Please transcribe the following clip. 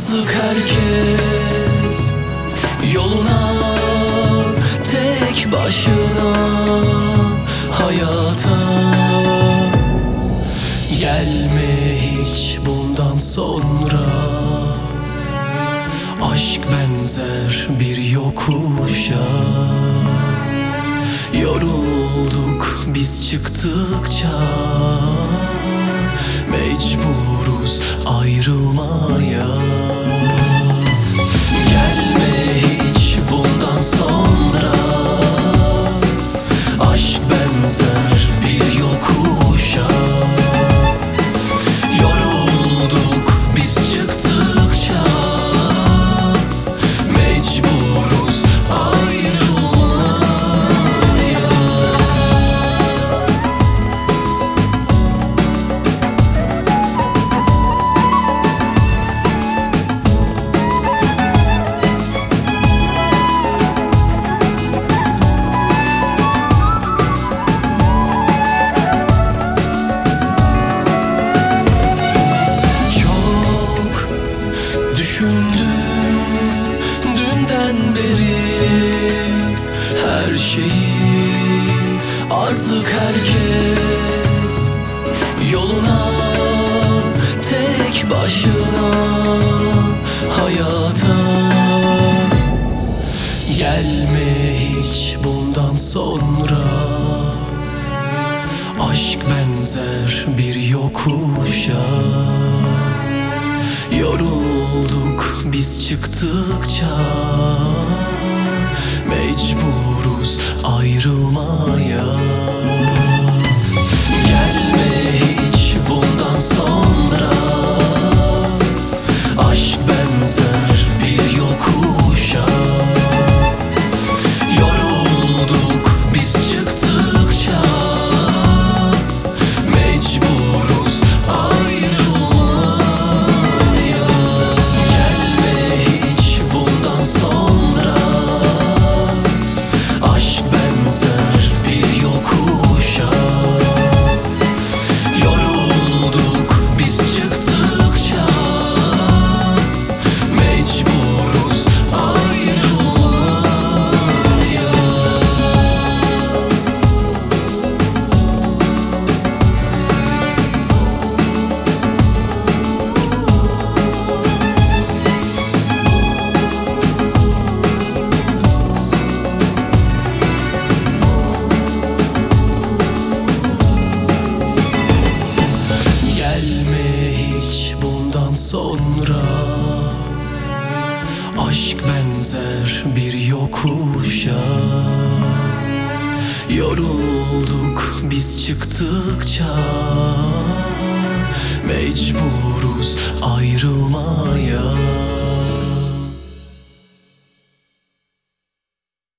Artık herkes yoluna, tek başına hayata. Gelme hiç bundan sonra, aşk benzer bir yokuşa. Yorulduk biz çıktıkça, mecburuz ayrılmaya. Gelme hiç bundan sonra, aşk benzer bir yokuşa. Yorulduk biz çıktıkça, mecburuz ayrılmaya. Düşündüm dünden beri her şeyi. Artık herkes yoluna, tek başına hayata. Gelme hiç bundan sonra, aşk benzer bir yokuşa. Yorulduk biz çıktıkça, mecburuz ayrılmaya. Gelme hiç bundan sonra, aşk benzer bir yokuşa. Yorulduk biz çıktıkça, mecburuz ayrılmaya. Gelme hiç bundan sonra, aşk benzer bir yokuşa. Yorulduk biz çıktıkça, mecburuz ayrılmaya. Gelme hiç bundan sonra, aşk benzer bir yokuşa. Yorulduk biz çıktıkça, mecburuz